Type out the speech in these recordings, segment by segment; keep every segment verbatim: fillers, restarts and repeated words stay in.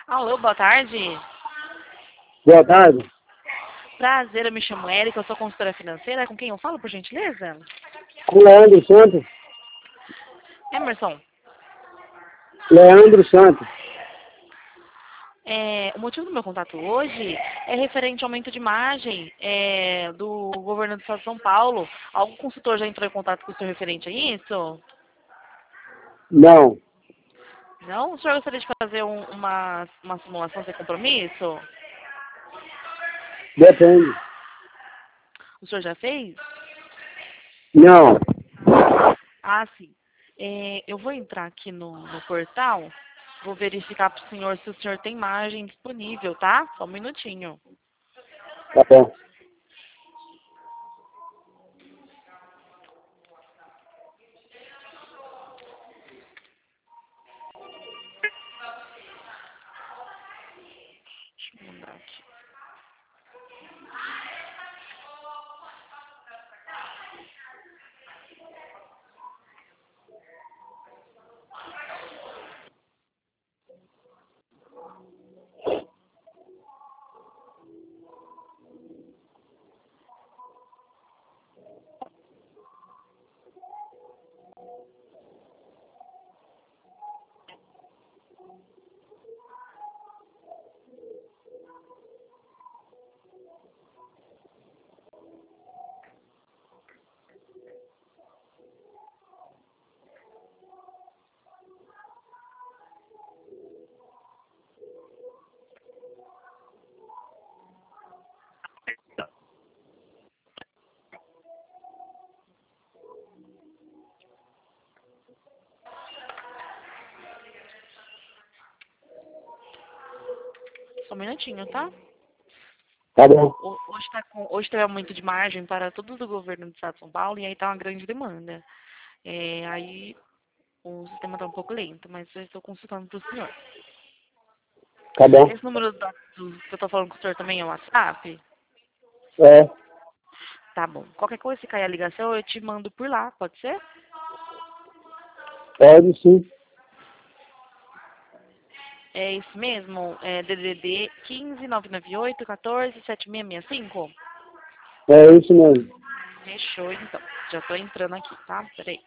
Alô, boa tarde. Boa tarde. Prazer, eu me chamo Érica, eu sou consultora financeira. Com quem eu falo, por gentileza? Com Leandro Santos. Emerson, Leandro Santos. é, o motivo do meu contato hoje é referente ao aumento de margem é, do governo do estado de São Paulo. Algum consultor já entrou em contato com o senhor referente a isso? Não. Não? O senhor gostaria de fazer um- uma, uma simulação sem compromisso? Depende. O senhor já fez? Não. Ah, sim. É, eu vou entrar aqui no, no portal, vou verificar para o senhor se o senhor tem margem disponível, tá? Só um minutinho. Tá bom. Deixa eu mandar aqui. Só um minutinho, tá? Tá bom. Ho- Hoje, tá com, hoje teve aumento de margem para todos do governo do estado de São Paulo e aí tá uma grande demanda. É, aí o sistema tá um pouco lento, mas eu estou consultando para o senhor. Tá bom. Esse número da- do, que eu tô falando com o senhor também é o WhatsApp? É. Tá bom. Qualquer coisa, se cair a ligação, eu te mando por lá, pode ser? Pode sim. É isso mesmo? É D D D quinze, nove nove oito, quatorze, sete seis seis cinco? É isso mesmo. Fechou, então. Já tô entrando aqui, tá? Peraí.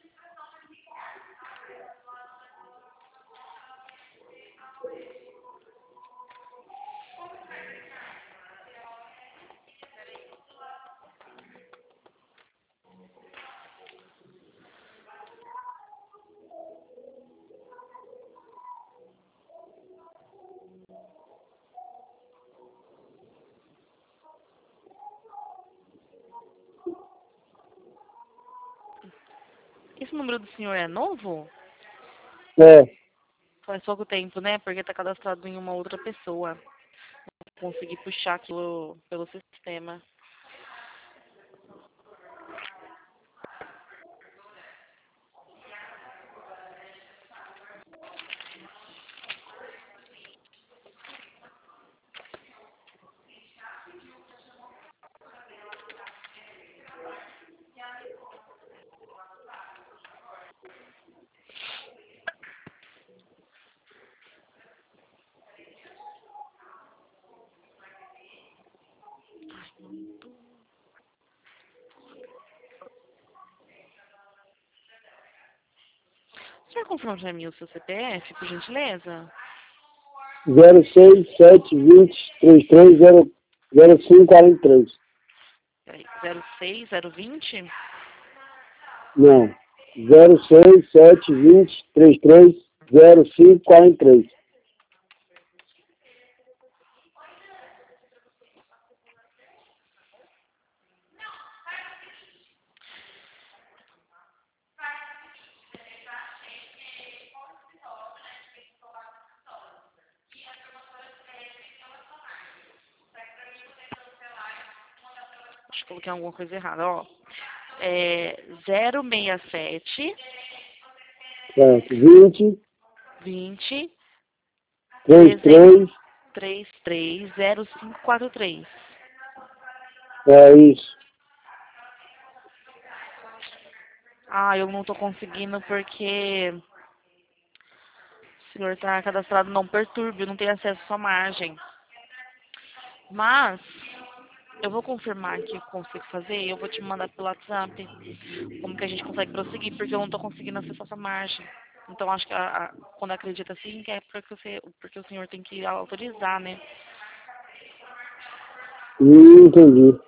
Esse número do senhor é novo? É. Faz pouco tempo, né? Porque tá cadastrado em uma outra pessoa. Consegui puxar aquilo pelo sistema. O senhor confirma pra mim o seu C P F, por gentileza? zero seis sete vinte trinta e três zero zero cinco quarenta e três. Peraí, zero seis zero vinte? Não. zero seis sete vinte trinta e três zero cinco quarenta e três. Acho que coloquei alguma coisa errada, ó. É zero seis sete Certo. vinte vinte trinta e três. três três zero cinco quatro três. É isso. Ah, eu não tô conseguindo porque senhor está cadastrado não perturbe, não tem acesso à sua margem. Mas eu vou confirmar aqui o que eu consigo fazer e eu vou te mandar pelo WhatsApp como que a gente consegue prosseguir, porque eu não estou conseguindo acessar essa margem. Então acho que a, a, quando acredita assim, que é porque, você, porque o senhor tem que autorizar, né? Hum, entendi.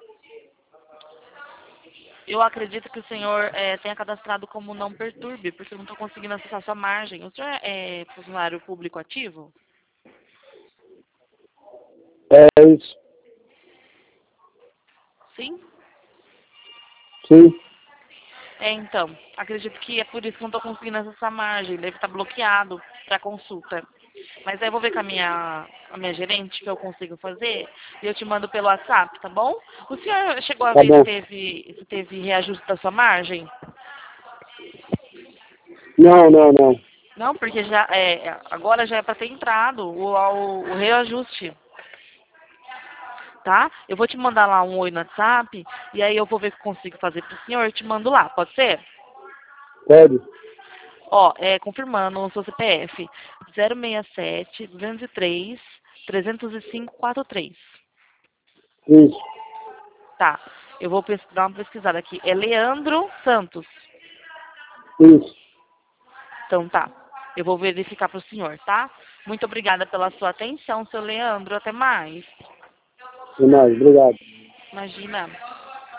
Eu acredito que o senhor é, tenha cadastrado como não perturbe, porque eu não estou conseguindo acessar sua margem. O senhor é funcionário público ativo? É isso. Sim? Sim. É, então, acredito que é por isso que eu não estou conseguindo acessar a margem. Deve estar bloqueado para consulta. Mas aí eu vou ver com a minha, a minha gerente que eu consigo fazer e eu te mando pelo WhatsApp, tá bom? O senhor chegou a Tá ver se bom. teve, se teve reajuste da sua margem? Não, não, não. Não, porque já é, agora já é para ter entrado o, o, o reajuste, tá? Eu vou te mandar lá um oi no WhatsApp e aí eu vou ver o que eu consigo fazer pro senhor e te mando lá, pode ser? Pode? Ó, é, confirmando o seu C P F, zero seis sete, duzentos e três, trezentos e cinco, quarenta e três. Isso. Tá, eu vou pes- dar uma pesquisada aqui. É Leandro Santos. Isso. Então tá, eu vou verificar pro senhor, tá? Muito obrigada pela sua atenção, seu Leandro. Até mais. Demais, obrigado. Imagina.